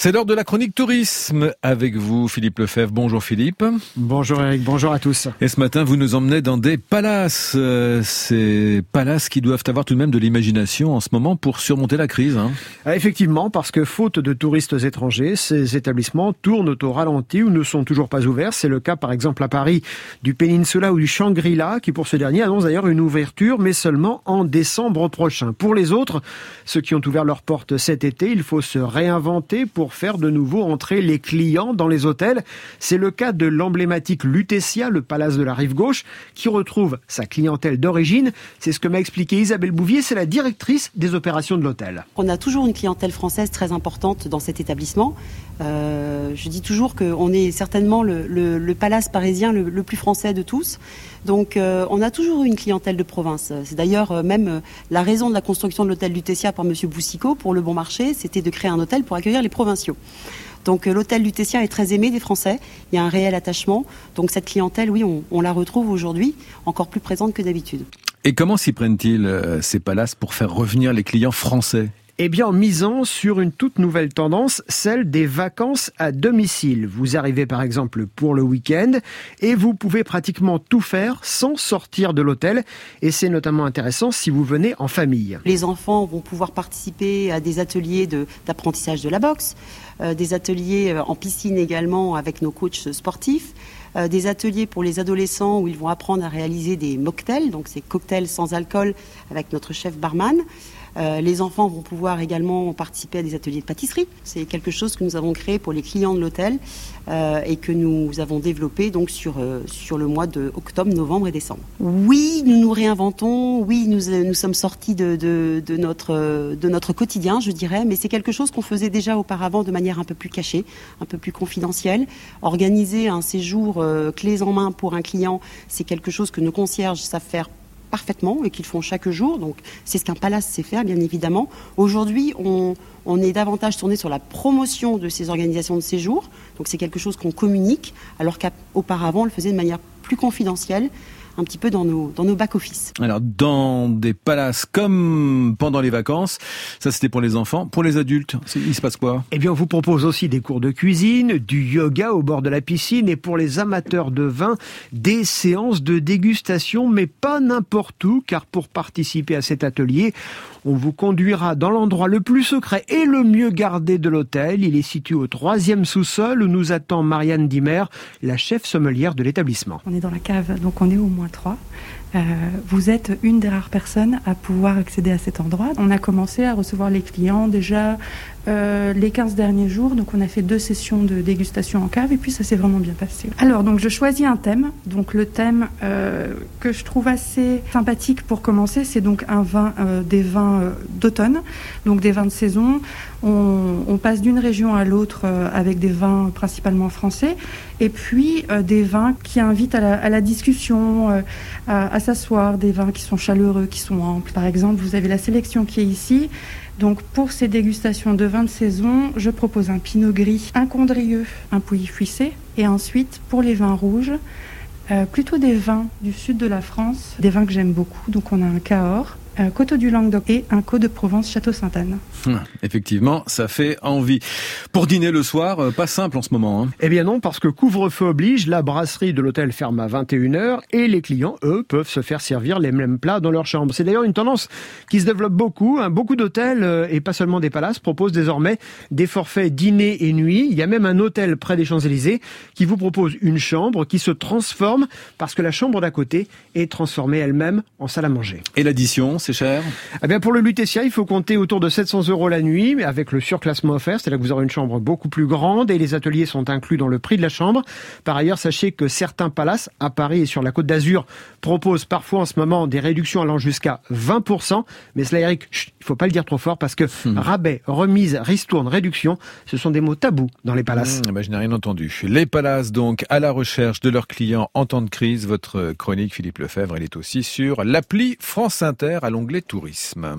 C'est l'heure de la chronique tourisme avec vous, Philippe Lefebvre. Bonjour Philippe. Bonjour Eric, bonjour à tous. Et ce matin, vous nous emmenez dans des palaces. Ces palaces qui doivent avoir tout de même de l'imagination en ce moment pour surmonter la crise. Effectivement, parce que faute de touristes étrangers, ces établissements tournent au ralenti ou ne sont toujours pas ouverts. C'est le cas par exemple à Paris du Peninsula ou du Shangri-La qui pour ce dernier annonce d'ailleurs une ouverture mais seulement en décembre prochain. Pour les autres, ceux qui ont ouvert leurs portes cet été, il faut se réinventer pour faire de nouveau entrer les clients dans les hôtels. C'est le cas de l'emblématique Lutetia, le palace de la Rive-Gauche, qui retrouve sa clientèle d'origine. C'est ce que m'a expliqué Isabelle Bouvier, c'est la directrice des opérations de l'hôtel. On a toujours une clientèle française très importante dans cet établissement. Je dis toujours qu'on est certainement le palace parisien le plus français de tous. Donc on a toujours eu une clientèle de province. C'est d'ailleurs même la raison de la construction de l'hôtel Lutetia par Monsieur Boussicot pour Le Bon Marché, c'était de créer un hôtel pour accueillir les provinciaux. Donc l'hôtel Lutetia est très aimé des Français, il y a un réel attachement. Donc cette clientèle, oui, on la retrouve aujourd'hui encore plus présente que d'habitude. Et comment s'y prennent-ils ces palaces pour faire revenir les clients français ? Eh bien, en misant sur une toute nouvelle tendance, celle des vacances à domicile. Vous arrivez par exemple pour le week-end et vous pouvez pratiquement tout faire sans sortir de l'hôtel. Et c'est notamment intéressant si vous venez en famille. Les enfants vont pouvoir participer à des ateliers d'apprentissage de la boxe, des ateliers en piscine également avec nos coachs sportifs, des ateliers pour les adolescents où ils vont apprendre à réaliser des mocktails, donc c'est cocktails sans alcool avec notre chef barman. Les enfants vont pouvoir également participer à des ateliers de pâtisserie. C'est quelque chose que nous avons créé pour les clients de l'hôtel et que nous avons développé donc sur le mois de octobre, novembre et décembre. Oui, nous nous réinventons. Oui, nous sommes sortis de notre quotidien, je dirais, mais c'est quelque chose qu'on faisait déjà auparavant de manière un peu plus cachée, un peu plus confidentielle. Organiser un séjour clés en main pour un client, c'est quelque chose que nos concierges savent faire parfaitement et qu'ils font chaque jour. Donc c'est ce qu'un palace sait faire, bien évidemment. Aujourd'hui, on est davantage tourné sur la promotion de ces organisations de séjour. Donc c'est quelque chose qu'on communique, alors qu'auparavant, on le faisait de manière plus confidentielle, un petit peu dans nos back-office. Alors, dans des palaces comme pendant les vacances, ça c'était pour les enfants. Pour les adultes, il se passe quoi ? Eh bien, on vous propose aussi des cours de cuisine, du yoga au bord de la piscine et pour les amateurs de vin, des séances de dégustation, mais pas n'importe où, car pour participer à cet atelier, on vous conduira dans l'endroit le plus secret et le mieux gardé de l'hôtel. Il est situé au 3e sous-sol où nous attend Marianne Dimer, la chef sommelière de l'établissement. On est dans la cave, donc on est au moins 3. Vous êtes une des rares personnes à pouvoir accéder à cet endroit. On a commencé à recevoir les clients déjà les 15 derniers jours. Donc on a fait 2 sessions de dégustation en cave et puis ça s'est vraiment bien passé. Alors donc je choisis un thème. Donc le thème que je trouve assez sympathique pour commencer, c'est donc des vins d'automne, donc des vins de saison. On passe d'une région à l'autre avec des vins principalement français et puis des vins qui invitent à la discussion, à s'asseoir, des vins qui sont chaleureux, qui sont amples. Par exemple, vous avez la sélection qui est ici. Donc pour ces dégustations de vins de saison, je propose un pinot gris, un condrieu, un pouilly-fuissé et ensuite pour les vins rouges, plutôt des vins du sud de la France, des vins que j'aime beaucoup. Donc on a un Cahors, un Coteaux du Languedoc et un Côte de Provence Château Sainte-Anne. Effectivement, ça fait envie. Pour dîner le soir, pas simple en ce moment. Eh bien non, parce que couvre-feu oblige, la brasserie de l'hôtel ferme à 21h et les clients, eux, peuvent se faire servir les mêmes plats dans leur chambre. C'est d'ailleurs une tendance qui se développe beaucoup. Beaucoup d'hôtels, et pas seulement des palaces, proposent désormais des forfaits dîner et nuit. Il y a même un hôtel près des Champs-Élysées qui vous propose une chambre qui se transforme parce que la chambre d'à côté est transformée elle-même en salle à manger. Et l'addition, c'est cher ? Eh bien pour le Lutetia, il faut compter autour de 700 € la nuit, mais avec le surclassement offert, c'est là que vous aurez une chambre beaucoup plus grande et les ateliers sont inclus dans le prix de la chambre. Par ailleurs, sachez que certains palaces, à Paris et sur la Côte d'Azur, proposent parfois en ce moment des réductions allant jusqu'à 20%. Mais cela, Eric, il ne faut pas le dire trop fort parce que rabais, remise, ristourne, réduction, ce sont des mots tabous dans les palaces. Je n'ai rien entendu. Les palaces, donc, à la recherche de leurs clients en temps de crise. Votre chronique, Philippe Lefebvre, elle est aussi sur l'appli France Inter à l'onglet Tourisme.